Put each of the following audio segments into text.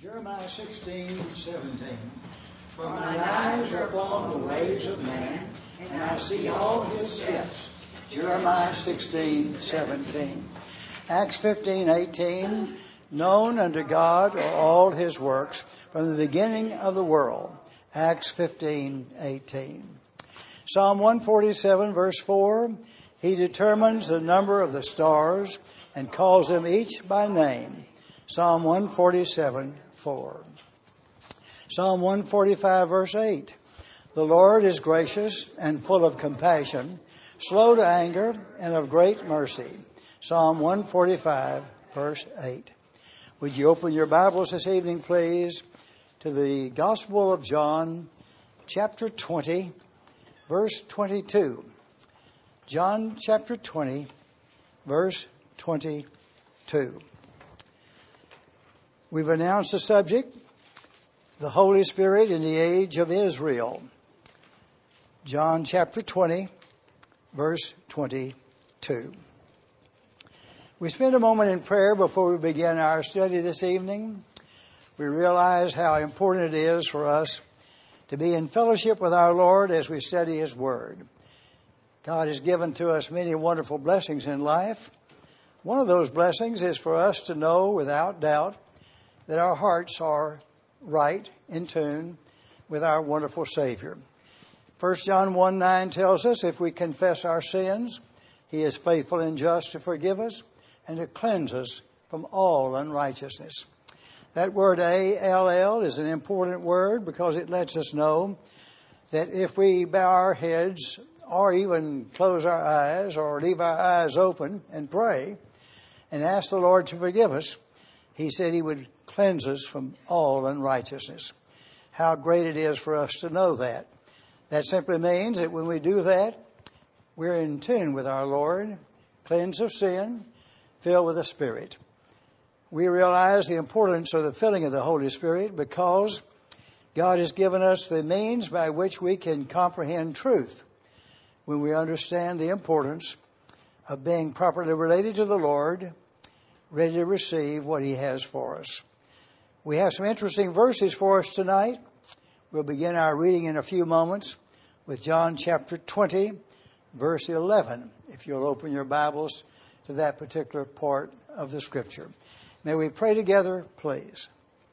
Jeremiah 16:17. For mine eyes are upon the ways of man, and I see all his steps. Jeremiah 16:17. Acts 15:18. Known unto God are all his works from the beginning of the world. Acts 15:18. Psalm 147 verse 4. He determines the number of the stars and calls them each by name. Psalm 147:4. Psalm 145 verse 8. The Lord is gracious and full of compassion, slow to anger and of great mercy. Psalm 145 verse 8. Would you open your Bibles this evening, please, to the Gospel of John, chapter 20, verse 22. John chapter 20, verse 22. We've announced the subject, the Holy Spirit in the age of Israel. John chapter 20, verse 22. We spend a moment in prayer before we begin our study this evening. We realize how important it is for us to be in fellowship with our Lord as we study His Word. God has given to us many wonderful blessings in life. One of those blessings is for us to know without doubt that our hearts are right, in tune with our wonderful Savior. 1 John 1:9 tells us if we confess our sins, He is faithful and just to forgive us and to cleanse us from all unrighteousness. That word A-L-L is an important word because it lets us know that if we bow our heads or even close our eyes or leave our eyes open and pray and ask the Lord to forgive us, He said He would cleanse us from all unrighteousness. How great it is for us to know that. That simply means that when we do that, we're in tune with our Lord, cleansed of sin, filled with the Spirit. We realize the importance of the filling of the Holy Spirit because God has given us the means by which we can comprehend truth when we understand the importance of being properly related to the Lord, ready to receive what He has for us. We have some interesting verses for us tonight. We'll begin our reading in a few moments with John chapter 20, verse 11, if you'll open your Bibles to that particular part of the Scripture. May we pray together, please.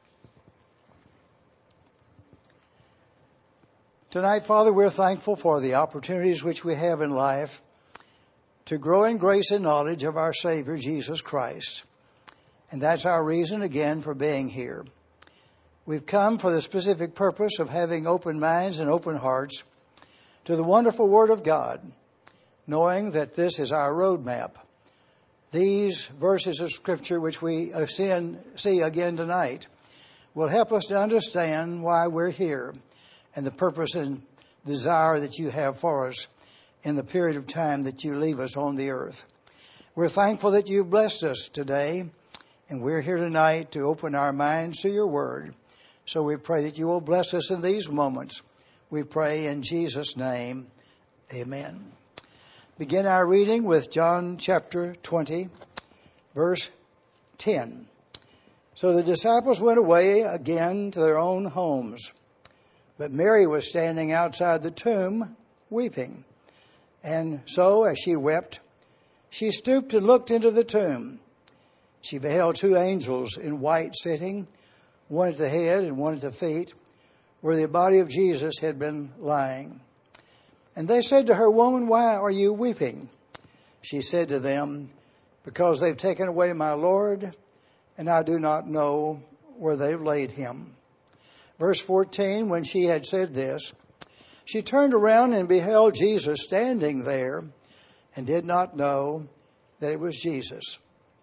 Tonight, Father, we're thankful for the opportunities which we have in life to grow in grace and knowledge of our Savior, Jesus Christ. And that's our reason, again, for being here. We've come for the specific purpose of having open minds and open hearts to the wonderful Word of God, knowing that this is our roadmap. These verses of Scripture, which we see again tonight, will help us to understand why we're here and the purpose and desire that you have for us in the period of time that you leave us on the earth. We're thankful that you've blessed us today, and we're here tonight to open our minds to your word. So we pray that you will bless us in these moments. We pray in Jesus' name, amen. Begin our reading with John chapter 20, verse 10. So the disciples went away again to their own homes. But Mary was standing outside the tomb, weeping. And so, as she wept, she stooped and looked into the tomb. She beheld two angels in white sitting, one at the head and one at the feet, where the body of Jesus had been lying. And they said to her, "Woman, why are you weeping?" She said to them, "Because they've taken away my Lord, and I do not know where they've laid him." Verse 14, when she had said this, she turned around and beheld Jesus standing there and did not know that it was Jesus.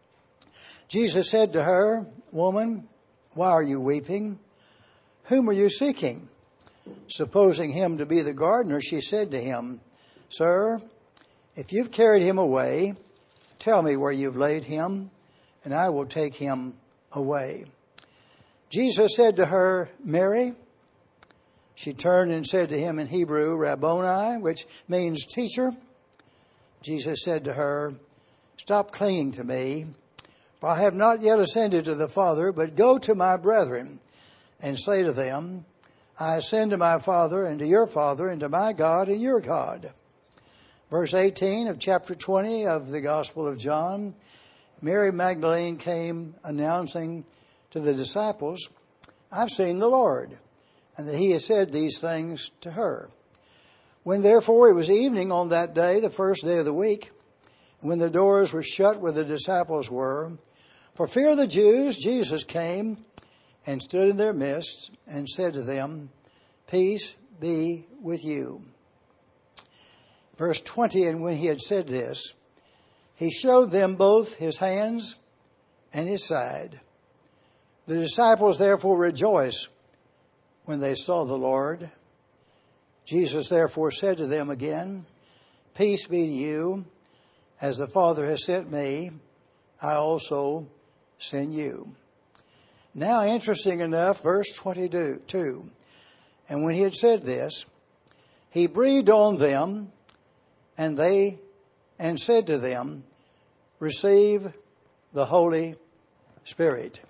Jesus said to her, "Woman, why are you weeping? Whom are you seeking?" Supposing him to be the gardener, she said to him, "Sir, if you've carried him away, tell me where you've laid him, and I will take him away." Jesus said to her, "Mary." She turned and said to him in Hebrew, "Rabboni," which means teacher. Jesus said to her, "Stop clinging to me, for I have not yet ascended to the Father, but go to my brethren and say to them, I ascend to my Father and to your Father and to my God and your God. Verse 18 of chapter 20 of the Gospel of John, Mary Magdalene came announcing to the disciples, I've seen the Lord, and that he has said these things to her. When therefore it was evening on that day, the first day of the week, when the doors were shut where the disciples were, for fear of the Jews, Jesus came and stood in their midst and said to them, Peace be with you. Verse 20, and when he had said this, he showed them both his hands and his side. The disciples therefore rejoiced when they saw the Lord. Jesus therefore said to them again, Peace be to you. As the Father has sent me, I also send you. Now, interesting enough, verse 22. And when he had said this, he breathed on them and said to them, Receive the Holy Spirit.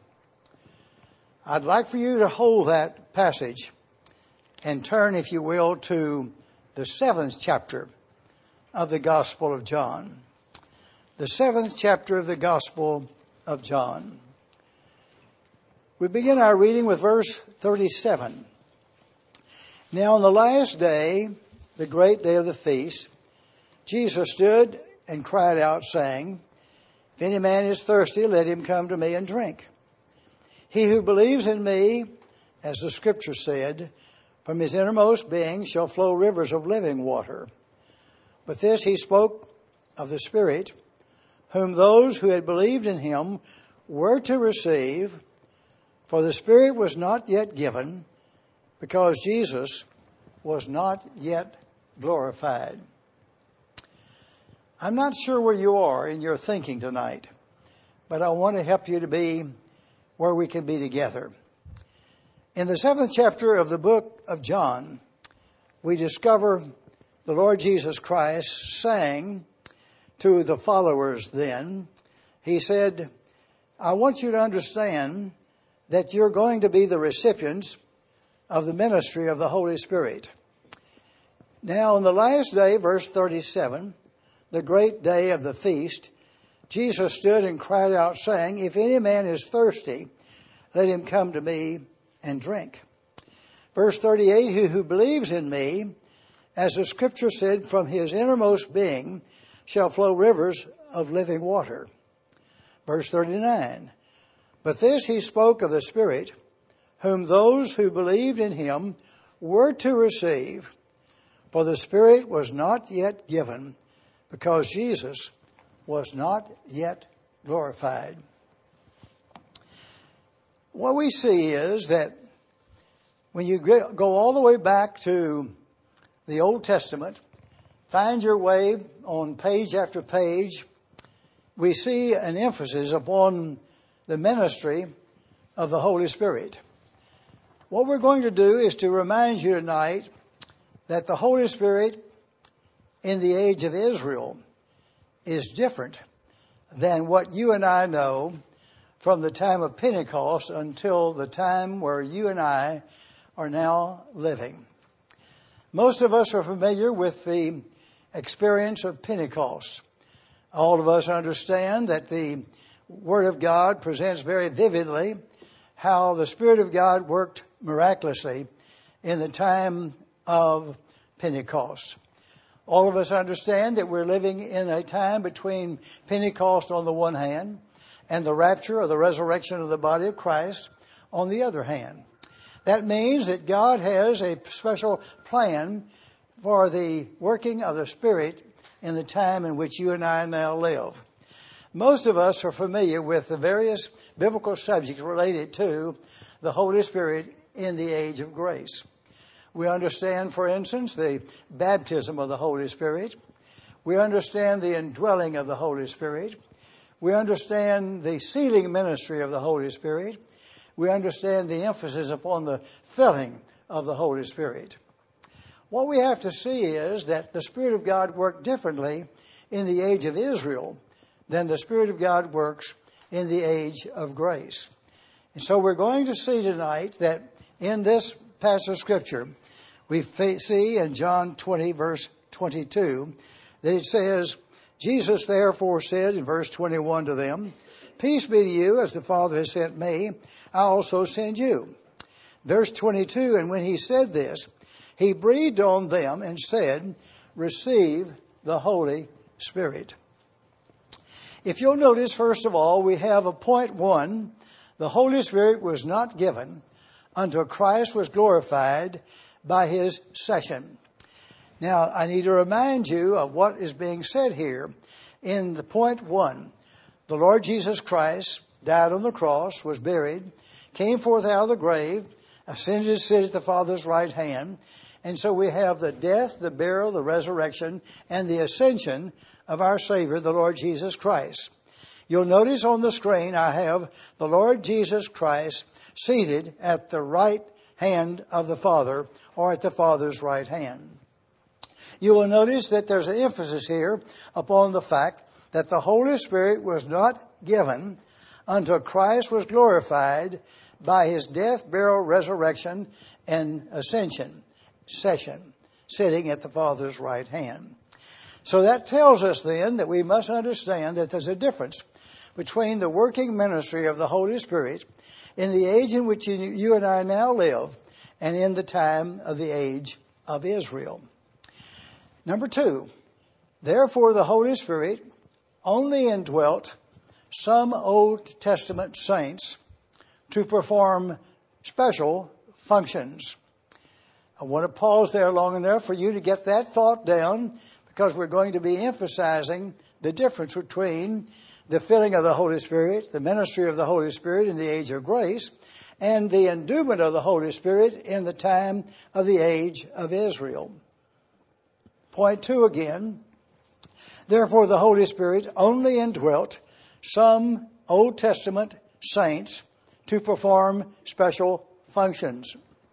I'd like for you to hold that passage and turn, if you will, to the 7th chapter of the Gospel of John. The 7th chapter of the Gospel of John. We begin our reading with verse 37. Now on the last day, the great day of the feast, Jesus stood and cried out, saying, If any man is thirsty, let him come to me and drink. He who believes in me, as the Scripture said, from his innermost being shall flow rivers of living water. But this he spoke of the Spirit, whom those who had believed in him were to receive, for the Spirit was not yet given, because Jesus was not yet glorified. I'm not sure where you are in your thinking tonight, but I want to help you to be where we can be together. In the 7th chapter of the book of John, we discover the Lord Jesus Christ saying to the followers then, he said, I want you to understand that you're going to be the recipients of the ministry of the Holy Spirit. Now, on the last day, verse 37, the great day of the feast, Jesus stood and cried out, saying, If any man is thirsty, let him come to me and drink. Verse 38, He who believes in me, as the Scripture said, from his innermost being shall flow rivers of living water. Verse 39, But this he spoke of the Spirit, whom those who believed in him were to receive, for the Spirit was not yet given, because Jesus was not yet glorified. What we see is that when you go all the way back to the Old Testament, find your way on page after page, we see an emphasis upon the ministry of the Holy Spirit. What we're going to do is to remind you tonight that the Holy Spirit in the age of Israel is different than what you and I know from the time of Pentecost until the time where you and I are now living. Most of us are familiar with the experience of Pentecost. All of us understand that the Word of God presents very vividly how the Spirit of God worked miraculously in the time of Pentecost. All of us understand that we're living in a time between Pentecost on the one hand and the rapture or the resurrection of the body of Christ on the other hand. That means that God has a special plan for the working of the Spirit in the time in which you and I now live. Most of us are familiar with the various biblical subjects related to the Holy Spirit in the age of grace. We understand, for instance, the baptism of the Holy Spirit. We understand the indwelling of the Holy Spirit. We understand the sealing ministry of the Holy Spirit. We understand the emphasis upon the filling of the Holy Spirit. What we have to see is that the Spirit of God worked differently in the age of Israel than the Spirit of God works in the age of grace. And so we're going to see tonight that In this passage of Scripture, we see in John 20, verse 22, that it says, Jesus therefore said in verse 21 to them, Peace be to you, as the Father has sent me, I also send you. Verse 22, and when he said this, he breathed on them and said, Receive the Holy Spirit. If you'll notice, first of all, we have a point 1. The Holy Spirit was not given until Christ was glorified by his session. Now, I need to remind you of what is being said here in the point 1. The Lord Jesus Christ died on the cross, was buried, came forth out of the grave, ascended to sit at the Father's right hand. And so we have the death, the burial, the resurrection, and the ascension of our Savior, the Lord Jesus Christ. You'll notice on the screen I have the Lord Jesus Christ seated at the right hand of the Father, or at the Father's right hand. You will notice that there's an emphasis here upon the fact that the Holy Spirit was not given until Christ was glorified by his death, burial, resurrection, and ascension, sitting at the Father's right hand. So that tells us then that we must understand that there's a difference between the working ministry of the Holy Spirit in the age in which you and I now live and in the time of the age of Israel. Number 2, therefore the Holy Spirit only indwelt some Old Testament saints to perform special functions. I want to pause there long enough for you to get that thought down, because we're going to be emphasizing the difference between the filling of the Holy Spirit, the ministry of the Holy Spirit in the age of grace, and the endowment of the Holy Spirit in the time of the age of Israel. Point 2 again. Therefore, the Holy Spirit only indwelt some Old Testament saints to perform special functions.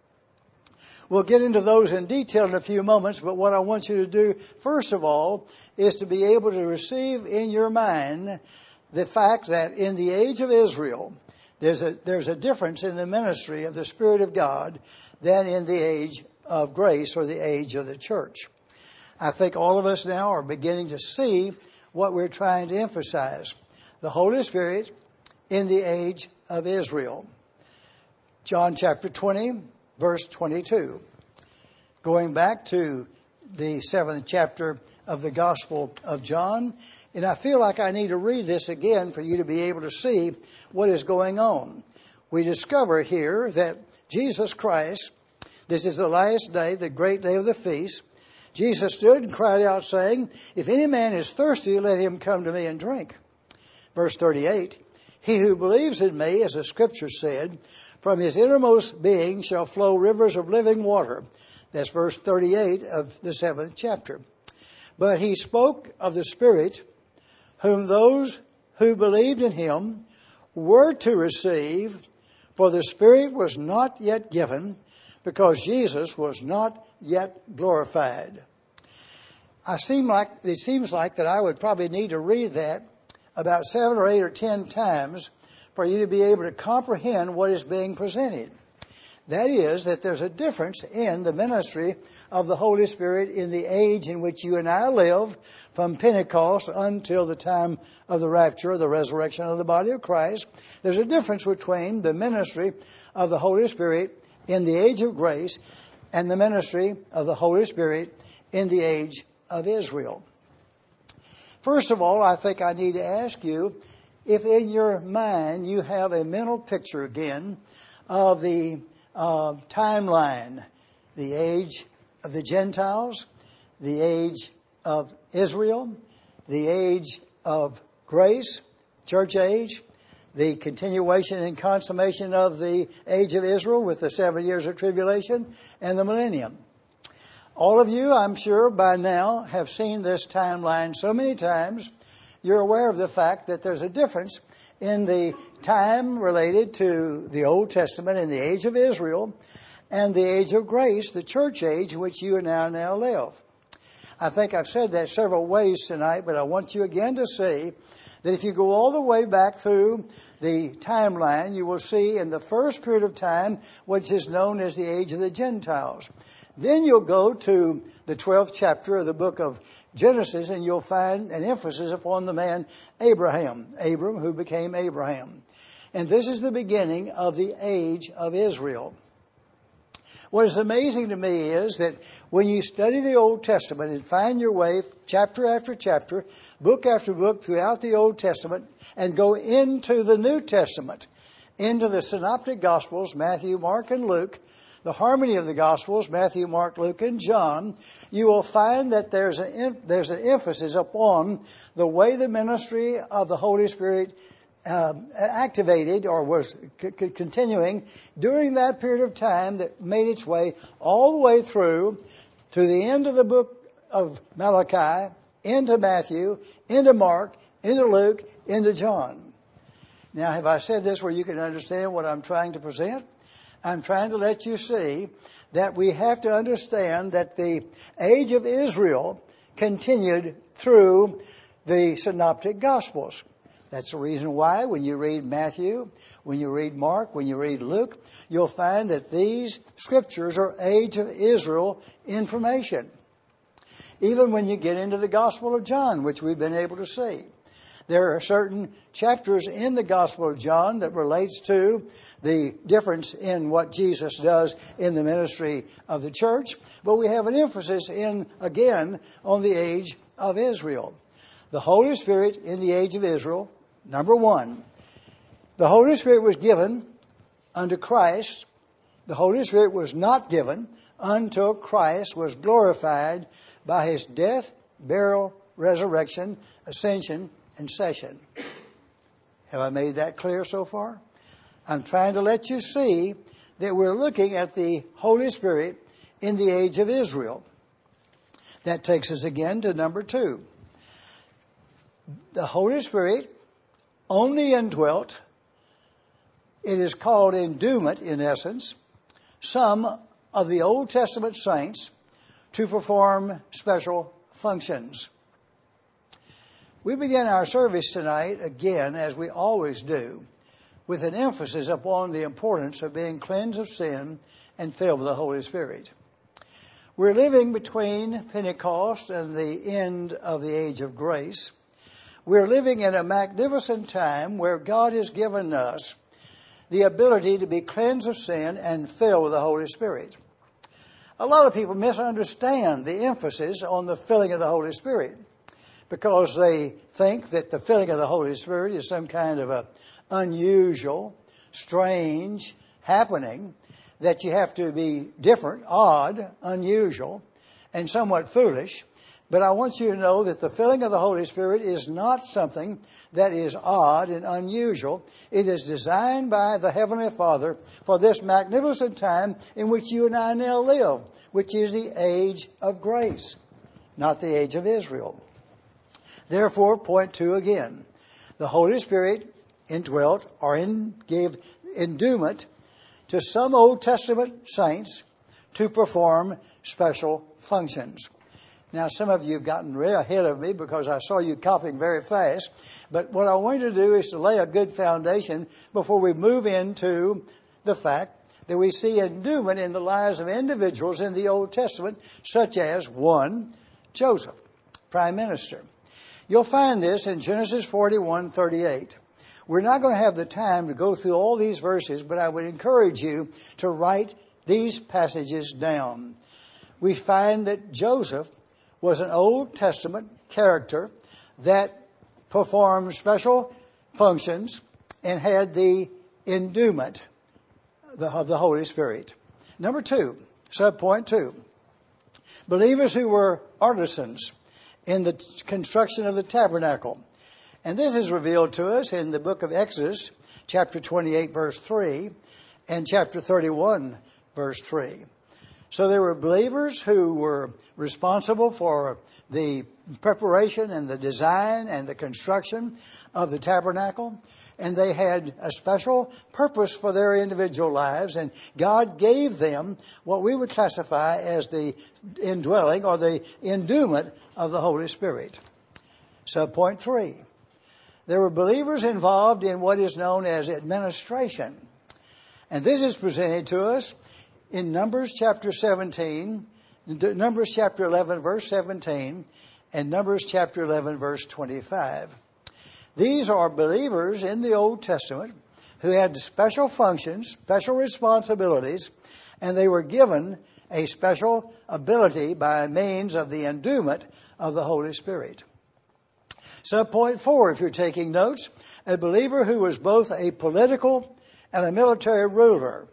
We'll get into those in detail in a few moments, but what I want you to do, first of all, is to be able to receive in your mind the fact that in the age of Israel, there's a difference in the ministry of the Spirit of God than in the age of grace, or the age of the church. I think all of us now are beginning to see what we're trying to emphasize. The Holy Spirit in the age of Israel. John chapter 20, verse 22. Going back to the 7th chapter of the Gospel of John, and I feel like I need to read this again for you to be able to see what is going on. We discover here that Jesus Christ, this is the last day, the great day of the feast, Jesus stood and cried out, saying, If any man is thirsty, let him come to me and drink. Verse 38, He who believes in me, as the Scripture said, from his innermost being shall flow rivers of living water. That's verse 38 of the 7th chapter. But he spoke of the Spirit, whom those who believed in him were to receive, for the Spirit was not yet given, because Jesus was not yet glorified. It seems like that I would probably need to read that about 7 or 8 or 10 times for you to be able to comprehend what is being presented. That is, that there's a difference in the ministry of the Holy Spirit in the age in which you and I live, from Pentecost until the time of the rapture, the resurrection of the body of Christ. There's a difference between the ministry of the Holy Spirit in the age of grace and the ministry of the Holy Spirit in the age of Israel. First of all, I think I need to ask you if in your mind you have a mental picture again of the timeline, the age of the Gentiles, the age of Israel, the age of grace, church age, the continuation and consummation of the age of Israel with the 7 years of tribulation, and the millennium. All of you, I'm sure, by now have seen this timeline so many times, you're aware of the fact that there's a difference in the time related to the Old Testament in the age of Israel and the age of grace, the church age in which you and I now live. I think I've said that several ways tonight, but I want you again to see that if you go all the way back through the timeline, you will see in the first period of time, which is known as the age of the Gentiles. Then you'll go to the 12th chapter of the book of Genesis, and you'll find an emphasis upon the man Abraham, Abram, who became Abraham. And this is the beginning of the age of Israel. What is amazing to me is that when you study the Old Testament and find your way chapter after chapter, book after book throughout the Old Testament, and go into the New Testament, into the Synoptic Gospels, Matthew, Mark, and Luke, the harmony of the Gospels, Matthew, Mark, Luke, and John, you will find that there's an emphasis upon the way the ministry of the Holy Spirit activated or was continuing during that period of time that made its way all the way through to the end of the book of Malachi, into Matthew, into Mark, into Luke, into John. Now, have I said this where you can understand what I'm trying to present? I'm trying to let you see that we have to understand that the age of Israel continued through the Synoptic Gospels. That's the reason why when you read Matthew, when you read Mark, when you read Luke, you'll find that these scriptures are age of Israel information. Even when you get into the Gospel of John, which we've been able to see, there are certain chapters in the Gospel of John that relates to the difference in what Jesus does in the ministry of the church. But we have an emphasis again, on the age of Israel. The Holy Spirit in the age of Israel, number one, the Holy Spirit was given unto Christ. The Holy Spirit was not given until Christ was glorified by His death, burial, resurrection, ascension, and session. Have I made that clear so far? I'm trying to let you see that we're looking at the Holy Spirit in the age of Israel. That takes us again to number two. The Holy Spirit only indwelt, it is called endowment in essence, some of the Old Testament saints to perform special functions. We begin our service tonight, again, as we always do, with an emphasis upon the importance of being cleansed of sin and filled with the Holy Spirit. We're living between Pentecost and the end of the age of grace. We're living in a magnificent time where God has given us the ability to be cleansed of sin and filled with the Holy Spirit. A lot of people misunderstand the emphasis on the filling of the Holy Spirit because they think that the filling of the Holy Spirit is some kind of a unusual, strange happening, that you have to be different, odd, unusual, and somewhat foolish. But I want you to know that the filling of the Holy Spirit is not something that is odd and unusual. It is designed by the Heavenly Father for this magnificent time in which you and I now live, which is the age of grace, not the age of Israel. Therefore, point two again. The Holy Spirit indwelt or gave endowment to some Old Testament saints to perform special functions. Now, some of you have gotten way ahead of me because I saw you copying very fast. But what I want you to do is to lay a good foundation before we move into the fact that we see endowment in the lives of individuals in the Old Testament, such as, one, Joseph, Prime Minister. You'll find this in Genesis 41:38. We're not going to have the time to go through all these verses, but I would encourage you to write these passages down. We find that Joseph was an Old Testament character that performed special functions and had the endowment of the Holy Spirit. Number two, subpoint two, believers who were artisans in the construction of the tabernacle. And this is revealed to us in the book of Exodus, chapter 28, verse 3, and chapter 31, verse 3. So there were believers who were responsible for the preparation and the design and the construction of the tabernacle. And they had a special purpose for their individual lives. And God gave them what we would classify as the indwelling or the endowment of the Holy Spirit. So point three. there were believers involved in what is known as administration. And this is presented to us in Numbers chapter 17, Numbers chapter 11, verse 17, and Numbers chapter 11, verse 25. These are believers in the Old Testament who had special functions, special responsibilities, and they were given a special ability by means of the endowment of the Holy Spirit. Subpoint 4, if you're taking notes, a believer who was both a political and a military ruler.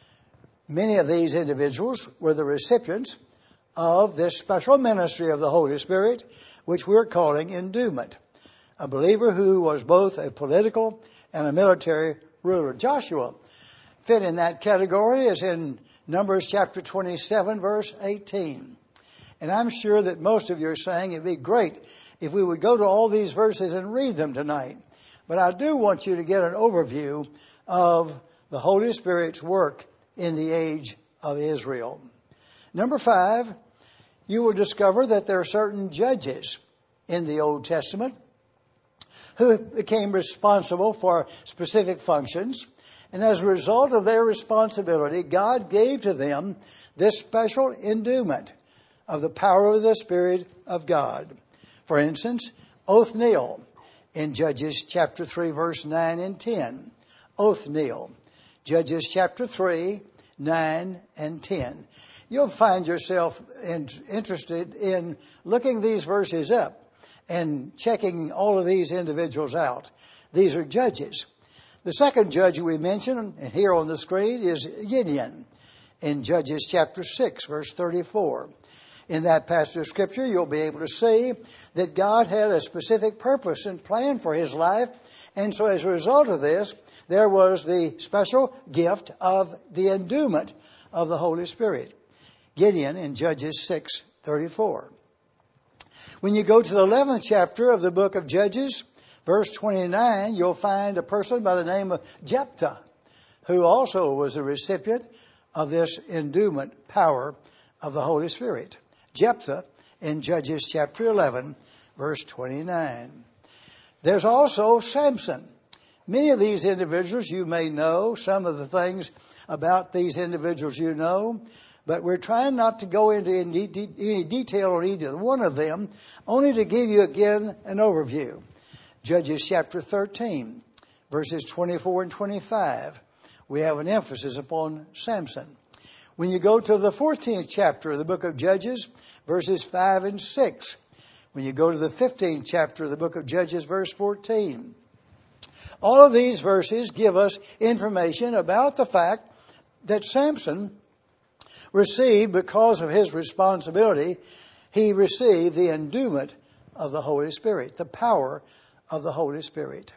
Many of these individuals were the recipients of this special ministry of the Holy Spirit, which we're calling endowment. A believer who was both a political and a military ruler. Joshua fit in that category as in Numbers chapter 27, verse 18. And I'm sure that most of you are saying it'd be great if we would go to all these verses and read them tonight. But I do want you to get an overview of the Holy Spirit's work in the age of Israel. Number 5, you will discover that there are certain judges in the Old Testament who became responsible for specific functions. And as a result of their responsibility, God gave to them this special endowment of the power of the Spirit of God. For instance, Othniel in Judges chapter 3, verse 9 and 10. Othniel, Judges chapter 3, 9 and 10. You'll find yourself interested in looking these verses up and checking all of these individuals out. These are judges. The second judge we mentioned here on the screen is Gideon in Judges chapter 6, verse 34. In that passage of Scripture, you'll be able to see that God had a specific purpose and plan for his life. And so as a result of this, there was the special gift of the endowment of the Holy Spirit. Gideon in Judges 6:34. When you go to the 11th chapter of the book of Judges, verse 29, you'll find a person by the name of Jephthah, who also was a recipient of this endowment power of the Holy Spirit. Jephthah in Judges chapter 11, verse 29. There's also Samson. Many of these individuals you may know. Some of the things about these individuals you know. But we're trying not to go into any detail on either one of them, only to give you again an overview. Judges chapter 13, verses 24 and 25. We have an emphasis upon Samson. When you go to the 14th chapter of the book of Judges, verses 5 and 6. When you go to the 15th chapter of the book of Judges, verse 14. All of these verses give us information about the fact that Samson received, because of his responsibility, he received the endowment of the Holy Spirit, the power of the Holy Spirit.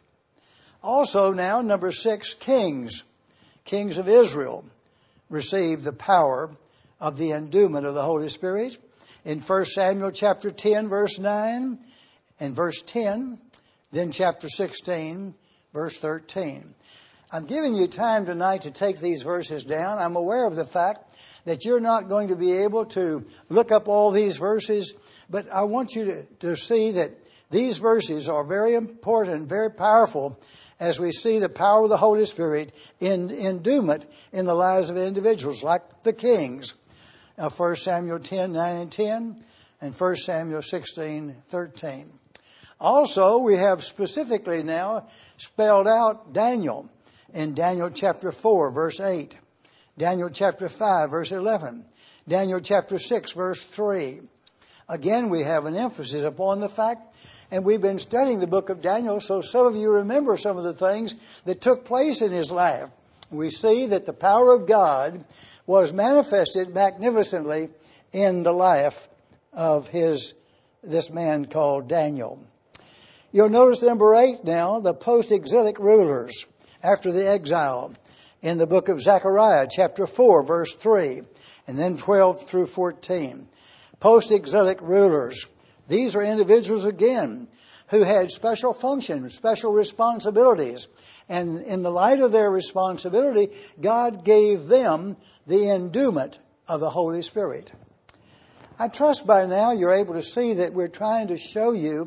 Also now, number 6, kings. Kings of Israel received the power of the endowment of the Holy Spirit. In 1 Samuel chapter 10, verse 9 and verse 10, then chapter 16, verse 13. I'm giving you time tonight to take these verses down. I'm aware of the fact that you're not going to be able to look up all these verses, but I want you to see that these verses are very important, very powerful, as we see the power of the Holy Spirit in endowment in the lives of individuals, like the kings. 1 Samuel 10, 9 and 10, and 1 Samuel 16, 13. Also, we have specifically now spelled out Daniel in Daniel chapter 4, verse 8. Daniel chapter 5, verse 11. Daniel chapter 6, verse 3. Again, we have an emphasis upon the fact, and we've been studying the book of Daniel, so some of you remember some of the things that took place in his life. We see that the power of God was manifested magnificently in the life of this man called Daniel. You'll notice number 8 now, the post-exilic rulers after the exile in the book of Zechariah, chapter 4, verse 3, and then 12 through 14. Post-exilic rulers. These are individuals, again, who had special functions, special responsibilities. And in the light of their responsibility, God gave them the endowment of the Holy Spirit. I trust by now you're able to see that we're trying to show you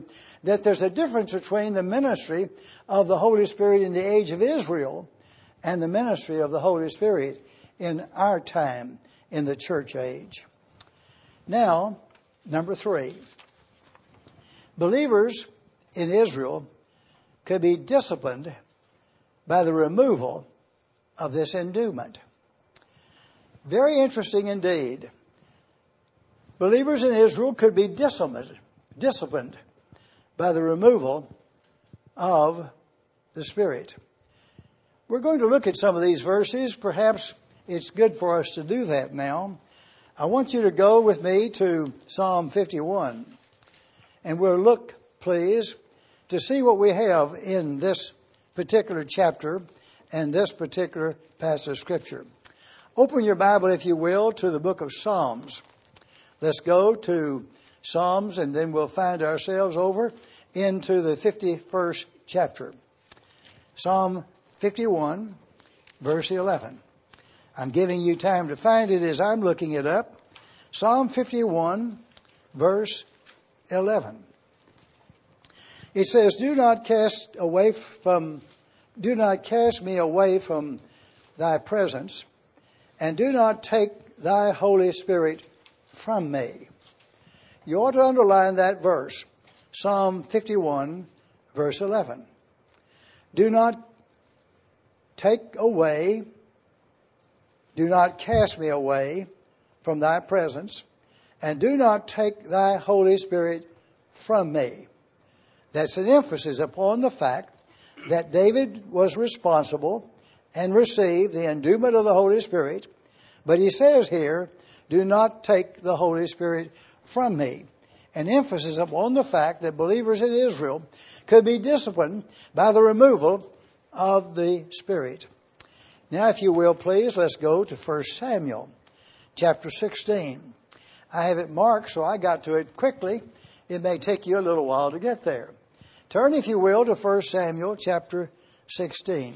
that there's a difference between the ministry of the Holy Spirit in the age of Israel and the ministry of the Holy Spirit in our time in the church age. Now, number 3. Believers in Israel could be disciplined by the removal of this endowment. Very interesting indeed. Believers in Israel could be disciplined by the removal of the Spirit. We're going to look at some of these verses. Perhaps it's good for us to do that now. I want you to go with me to Psalm 51. And we'll look, please, to see what we have in this particular chapter and this particular passage of Scripture. Open your Bible, if you will, to the book of Psalms. Let's go to Psalms, and then we'll find ourselves over into the 51st chapter. Psalm 51, verse 11. I'm giving you time to find it as I'm looking it up. Psalm 51, verse 11. It says, Do not cast me away from thy presence, and do not take thy Holy Spirit from me. You ought to underline that verse, Psalm 51, verse 11. Do not cast me away from thy presence, and do not take thy Holy Spirit from me. That's an emphasis upon the fact that David was responsible and received the endowment of the Holy Spirit. But he says here, do not take the Holy Spirit from me. An emphasis upon the fact that believers in Israel could be disciplined by the removal of the Spirit. Now, if you will, please, let's go to 1 Samuel, chapter 16. I have it marked, so I got to it quickly. It may take you a little while to get there. Turn, if you will, to 1 Samuel, chapter 16.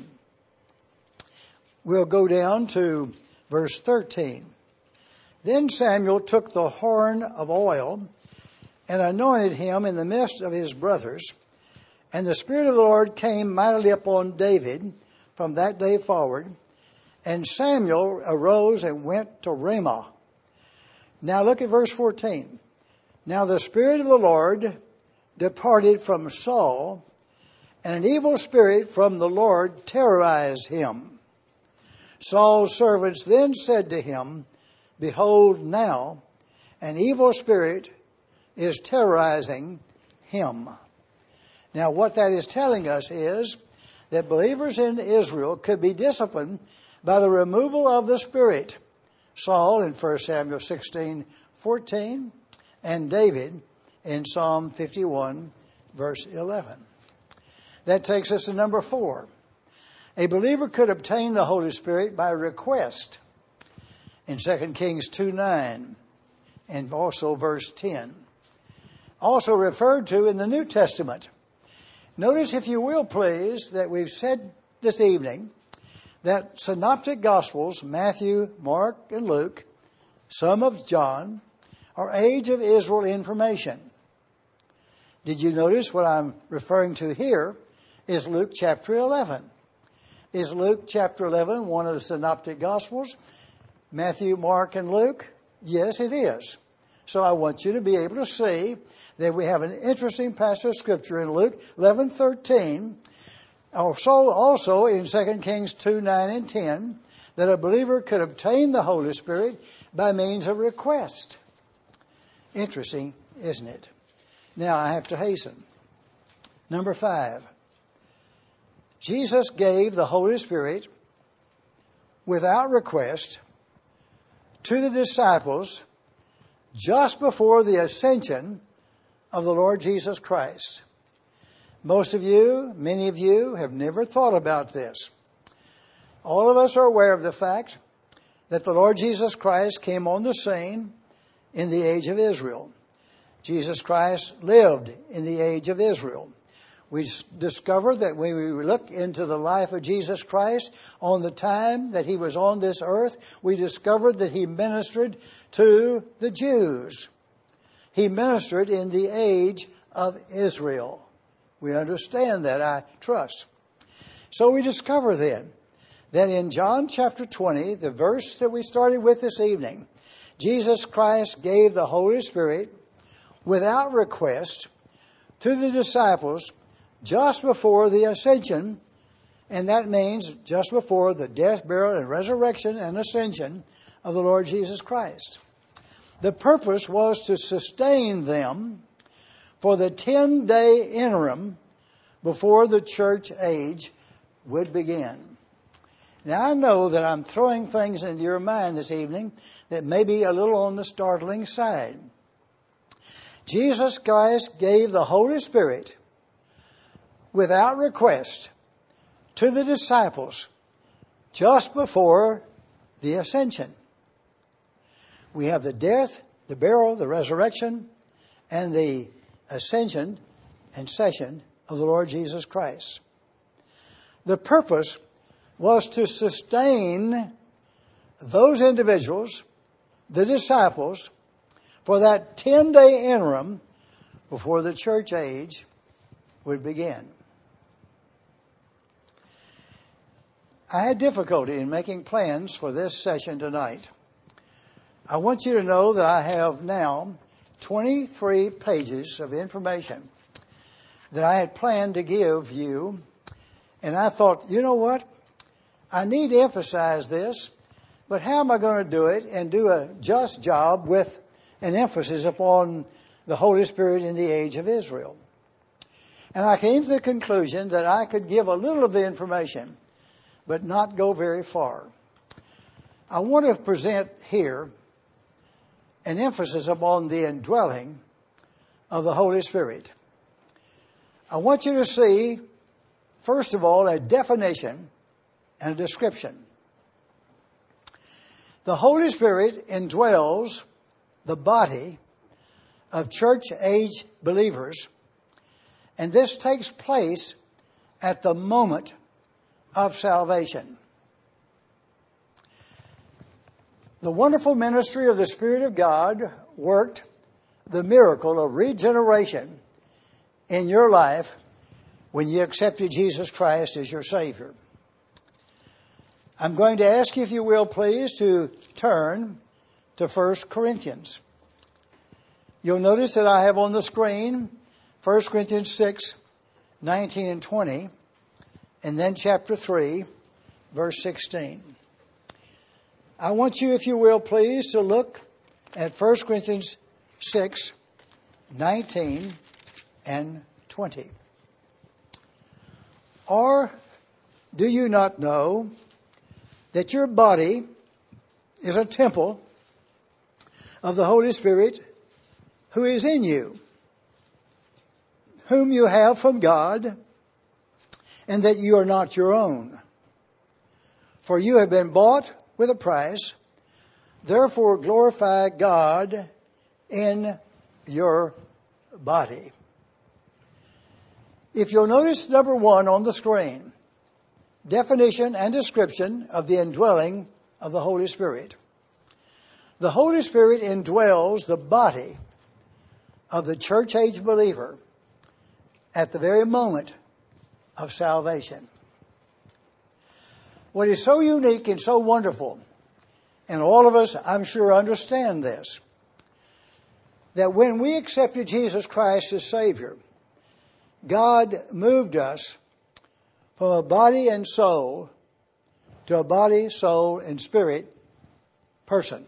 We'll go down to verse 13. Then Samuel took the horn of oil and anointed him in the midst of his brothers. And the Spirit of the Lord came mightily upon David from that day forward. And Samuel arose and went to Ramah. Now look at verse 14. Now the Spirit of the Lord departed from Saul, and an evil spirit from the Lord terrorized him. Saul's servants then said to him, Behold, now an evil spirit is terrorizing him. Now what that is telling us is that believers in Israel could be disciplined by the removal of the Spirit. Saul in 1 Samuel 16:14 and David in Psalm 51 verse 11. That takes us to number 4. A believer could obtain the Holy Spirit by request in 2 Kings 2:9 and also verse 10. Also referred to in the New Testament. Notice, if you will, please, that we've said this evening that synoptic gospels, Matthew, Mark, and Luke, some of John, are age of Israel information. Did you notice what I'm referring to here is Luke chapter 11. Is Luke chapter 11 one of the synoptic gospels? Matthew, Mark, and Luke? Yes, it is. So I want you to be able to see that we have an interesting passage of Scripture in Luke 11:13. Also in 2 Kings 2:9 and 10, that a believer could obtain the Holy Spirit by means of request. Interesting, isn't it? Now I have to hasten. Number 5. Jesus gave the Holy Spirit without request to the disciples just before the ascension of the Lord Jesus Christ. Most of you, many of you, have never thought about this. All of us are aware of the fact that the Lord Jesus Christ came on the scene in the age of Israel. Jesus Christ lived in the age of Israel. We discover that when we look into the life of Jesus Christ on the time that he was on this earth, we discovered that he ministered to the Jews. He ministered in the age of Israel. We understand that, I trust. So we discover then that in John chapter 20, the verse that we started with this evening, Jesus Christ gave the Holy Spirit without request to the disciples just before the ascension, and that means just before the death, burial, and resurrection and ascension of the Lord Jesus Christ. The purpose was to sustain them for the 10-day interim before the church age would begin. Now, I know that I'm throwing things into your mind this evening that may be a little on the startling side. Jesus Christ gave the Holy Spirit without request to the disciples just before the ascension. We have the death, the burial, the resurrection, and the ascension and session of the Lord Jesus Christ. The purpose was to sustain those individuals, the disciples, for that 10-day interim before the church age would begin. I had difficulty in making plans for this session tonight. I want you to know that I have now 23 pages of information that I had planned to give you. And I thought, you know what? I need to emphasize this, but how am I going to do it and do a just job with an emphasis upon the Holy Spirit in the age of Israel? And I came to the conclusion that I could give a little of the information, but not go very far. I want to present here an emphasis upon the indwelling of the Holy Spirit. I want you to see, first of all, a definition and a description. The Holy Spirit indwells the body of church-age believers, and this takes place at the moment of salvation. The wonderful ministry of the Spirit of God worked the miracle of regeneration in your life when you accepted Jesus Christ as your Savior. I'm going to ask you, if you will, please, to turn to 1 Corinthians. You'll notice that I have on the screen 1 Corinthians 6, 19 and 20, and then chapter 3, verse 16. I want you, if you will, please, to look at 1 Corinthians 6, 19 and 20. Or do you not know that your body is a temple of the Holy Spirit who is in you, whom you have from God, and that you are not your own? For you have been bought with a price. Therefore glorify God in your body. If you'll notice number 1 on the screen, definition and description of the indwelling of the Holy Spirit. The Holy Spirit indwells the body of the church-age believer at the very moment of salvation. What is so unique and so wonderful, and all of us, I'm sure, understand this, that when we accepted Jesus Christ as Savior, God moved us from a body and soul to a body, soul, and spirit person.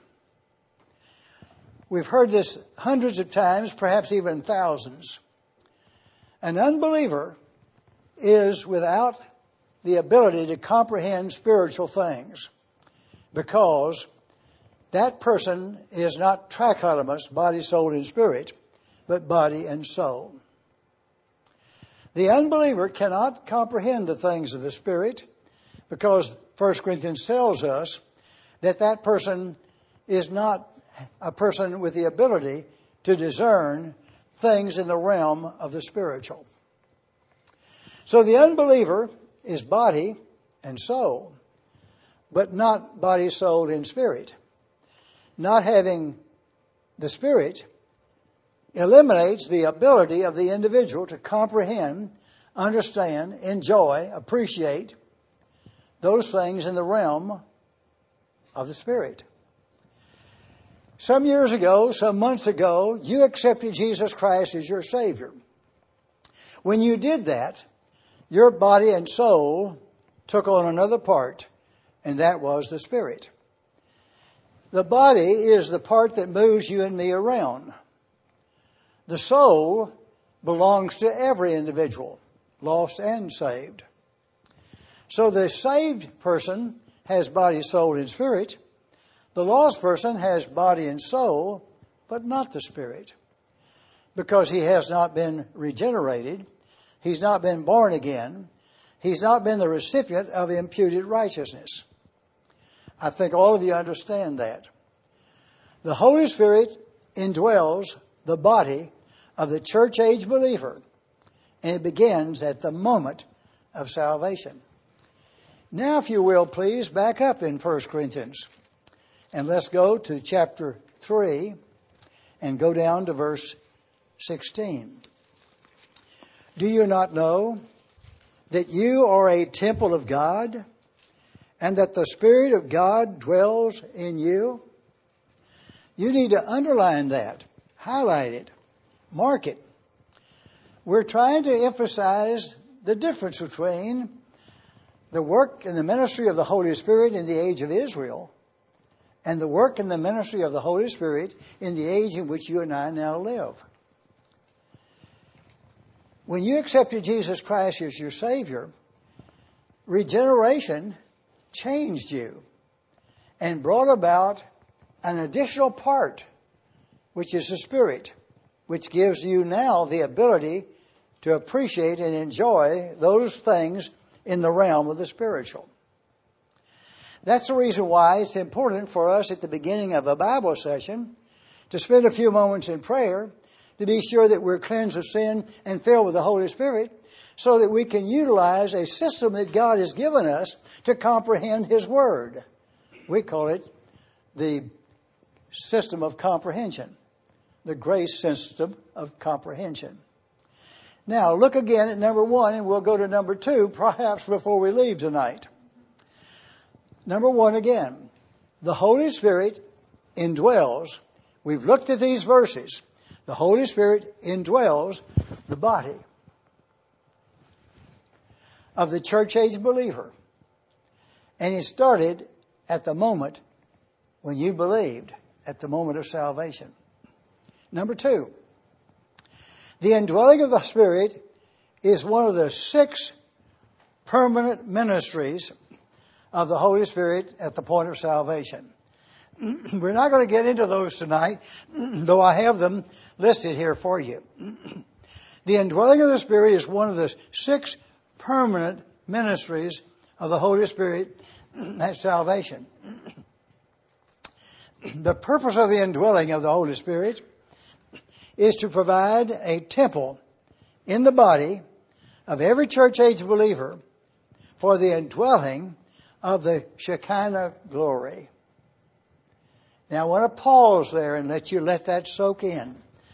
We've heard this hundreds of times, perhaps even thousands. An unbeliever is without the ability to comprehend spiritual things because that person is not trichotomous, body, soul, and spirit, but body and soul. The unbeliever cannot comprehend the things of the Spirit because 1 Corinthians tells us that that person is not a person with the ability to discern things in the realm of the spiritual. So the unbeliever is body and soul, but not body, soul, and spirit. Not having the Spirit, eliminates the ability of the individual to comprehend, understand, enjoy, appreciate those things in the realm of the Spirit. Some years ago, some months ago, you accepted Jesus Christ as your Savior. When you did that, your body and soul took on another part, and that was the Spirit. The body is the part that moves you and me around. The soul belongs to every individual, lost and saved. So the saved person has body, soul, and spirit. The lost person has body and soul, but not the Spirit, because he has not been regenerated. He's not been born again. He's not been the recipient of imputed righteousness. I think all of you understand that. The Holy Spirit indwells the body of the church-age believer, and it begins at the moment of salvation. Now, if you will, please, back up in 1 Corinthians, and let's go to chapter 3 and go down to verse 16. Do you not know that you are a temple of God, and that the Spirit of God dwells in you? You need to underline that, highlight it, mark it. We're trying to emphasize the difference between the work and the ministry of the Holy Spirit in the age of Israel and the work and the ministry of the Holy Spirit in the age in which you and I now live. When you accepted Jesus Christ as your Savior, regeneration changed you and brought about an additional part, which is the Spirit, which gives you now the ability to appreciate and enjoy those things in the realm of the spiritual. That's the reason why it's important for us at the beginning of a Bible session to spend a few moments in prayer to be sure that we're cleansed of sin and filled with the Holy Spirit, so that we can utilize a system that God has given us to comprehend His Word. We call it the system of comprehension, the grace system of comprehension. Now, look again at number 1, and we'll go to number 2, perhaps before we leave tonight. Number 1 again. The Holy Spirit indwells. We've looked at these verses. The Holy Spirit indwells the body of the church-age believer. And it started at the moment when you believed, at the moment of salvation. Number 2, the indwelling of the Spirit is one of the 6 permanent ministries of the Holy Spirit at the point of salvation. We're not going to get into those tonight, though I have them listed here for you. The indwelling of the Spirit is one of the 6 permanent ministries of the Holy Spirit at salvation. The purpose of the indwelling of the Holy Spirit is to provide a temple in the body of every church-age believer for the indwelling of the Shekinah glory. Now, I want to pause there and let that soak in.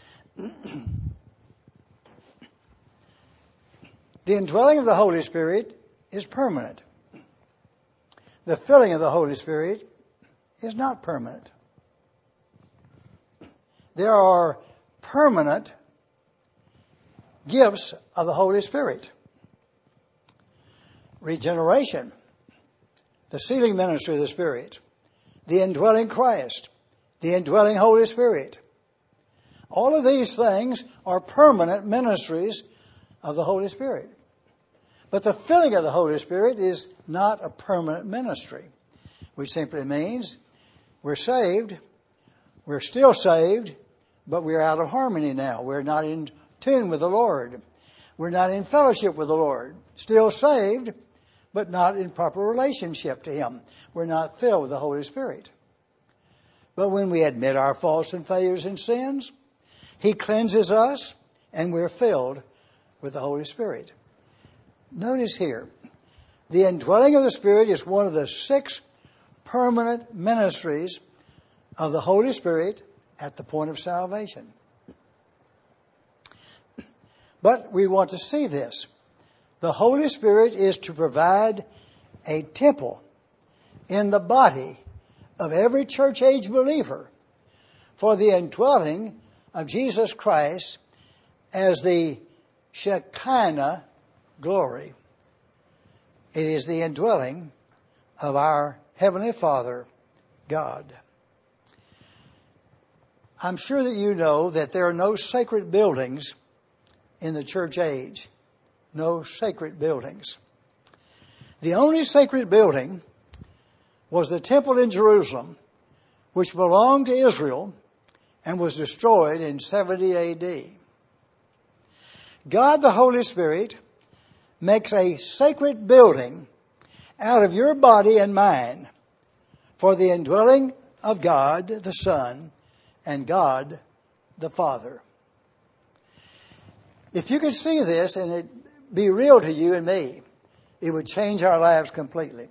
The indwelling of the Holy Spirit is permanent. The filling of the Holy Spirit is not permanent. There are permanent gifts of the Holy Spirit. Regeneration, the sealing ministry of the Spirit, the indwelling Christ, the indwelling Holy Spirit. All of these things are permanent ministries of the Holy Spirit. But the filling of the Holy Spirit is not a permanent ministry, which simply means we're saved, we're still saved, but we're out of harmony now. We're not in tune with the Lord. We're not in fellowship with the Lord. Still saved, but not in proper relationship to Him. We're not filled with the Holy Spirit. But when we admit our faults and failures and sins, He cleanses us and we're filled with the Holy Spirit. Notice here, the indwelling of the Spirit is one of the 6 permanent ministries of the Holy Spirit at the point of salvation. But we want to see this. The Holy Spirit is to provide a temple in the body of every church age believer for the indwelling of Jesus Christ as the Shekinah glory. It is the indwelling of our Heavenly Father, God. I'm sure that you know that there are no sacred buildings in the church age. No sacred buildings. The only sacred building was the temple in Jerusalem, which belonged to Israel and was destroyed in 70 A.D. God the Holy Spirit makes a sacred building out of your body and mine for the indwelling of God the Son and God the Father. If you could see this and it be real to you and me, it would change our lives completely.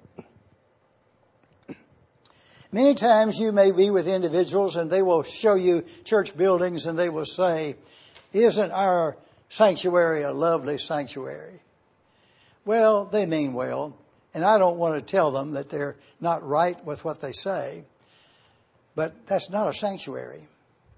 Many times you may be with individuals and they will show you church buildings and they will say, "Isn't our sanctuary a lovely sanctuary?" Well, they mean well, and I don't want to tell them that they're not right with what they say, but that's not a sanctuary.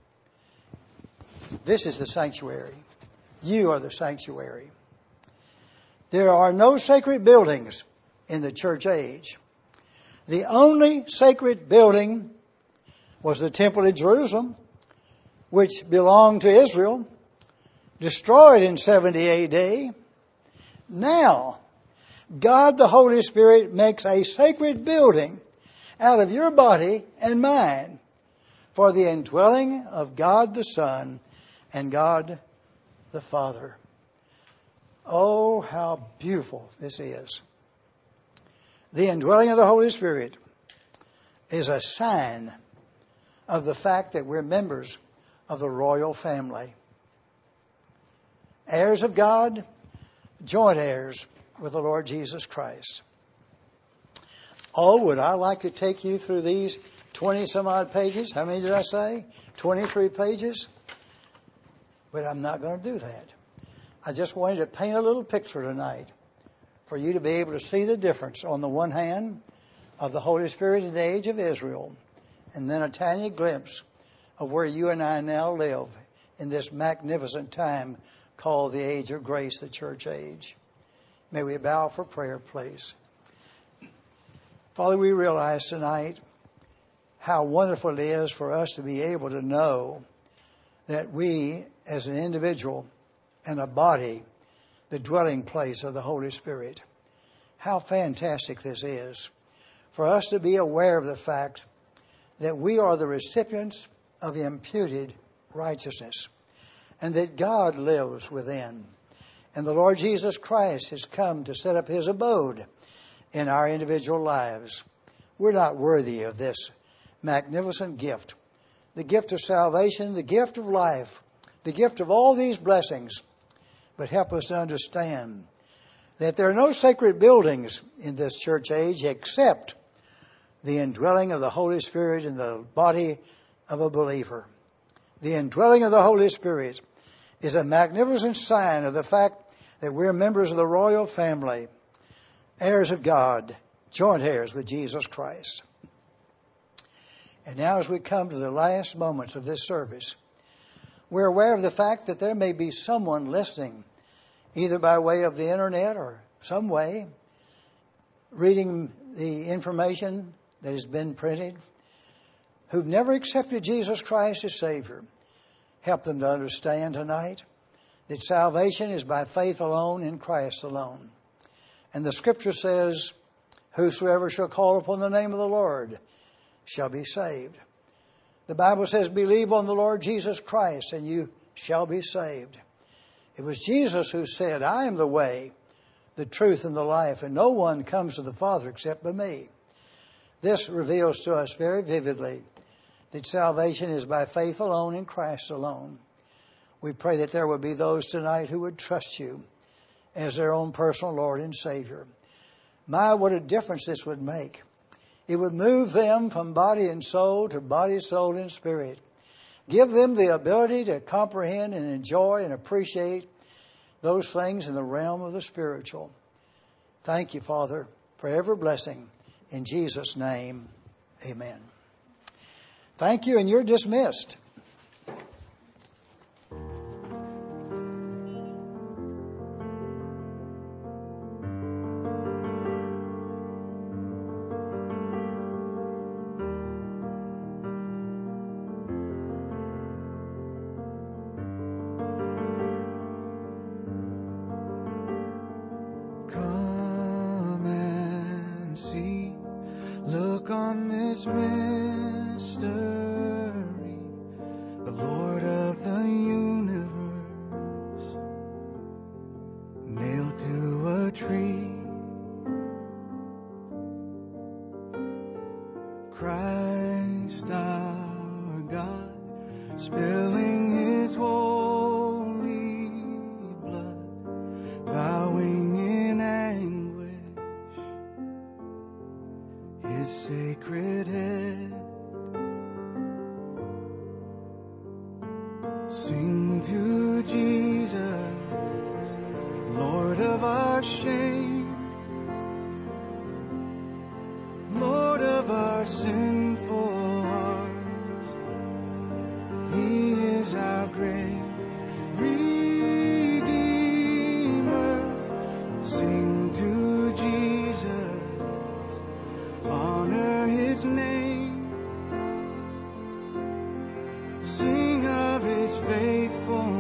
This is the sanctuary. You are the sanctuary. There are no sacred buildings in the church age. The only sacred building was the temple in Jerusalem, which belonged to Israel, destroyed in 70 A.D. Now, God the Holy Spirit makes a sacred building out of your body and mine for the indwelling of God the Son and God the Father. Oh, how beautiful this is. The indwelling of the Holy Spirit is a sign of the fact that we're members of the royal family. Heirs of God, joint heirs with the Lord Jesus Christ. Oh, would I like to take you through these 20 some odd pages? How many did I say? 23 pages? But I'm not going to do that. I just wanted to paint a little picture tonight for you to be able to see the difference, on the one hand, of the Holy Spirit in the age of Israel, and then a tiny glimpse of where you and I now live in this magnificent time called the age of grace, the church age. May we bow for prayer, please. Father, we realize tonight how wonderful it is for us to be able to know that we, as an individual and a body, the dwelling place of the Holy Spirit. How fantastic this is for us to be aware of the fact that we are the recipients of imputed righteousness and that God lives within. And the Lord Jesus Christ has come to set up His abode in our individual lives. We're not worthy of this magnificent gift, the gift of salvation, the gift of life, the gift of all these blessings. But help us to understand that there are no sacred buildings in this church age except the indwelling of the Holy Spirit in the body of a believer. The indwelling of the Holy Spirit is a magnificent sign of the fact that we're members of the royal family, heirs of God, joint heirs with Jesus Christ. And now as we come to the last moments of this service, we're aware of the fact that there may be someone listening, either by way of the internet or some way, reading the information that has been printed, who've never accepted Jesus Christ as Savior. Help them to understand tonight that salvation is by faith alone in Christ alone. And the Scripture says, "Whosoever shall call upon the name of the Lord shall be saved." The Bible says, "Believe on the Lord Jesus Christ and you shall be saved." It was Jesus who said, "I am the way, the truth, and the life, and no one comes to the Father except by me." This reveals to us very vividly that salvation is by faith alone in Christ alone. We pray that there would be those tonight who would trust you as their own personal Lord and Savior. My, what a difference this would make. It would move them from body and soul to body, soul, and spirit. Give them the ability to comprehend and enjoy and appreciate those things in the realm of the spiritual. Thank you, Father, for every blessing. In Jesus' name, amen. Thank you, and you're dismissed. Look on this mystery, the Lord of the universe, nailed to a tree. Christ our God, spilling His holy blood, bowing in anguish, His sacred head. Sing to Jesus, Lord of our shame, Lord of our sinful hearts. He is our great Redeemer. Sing to Jesus, honor His name. Sing of His faithfulness.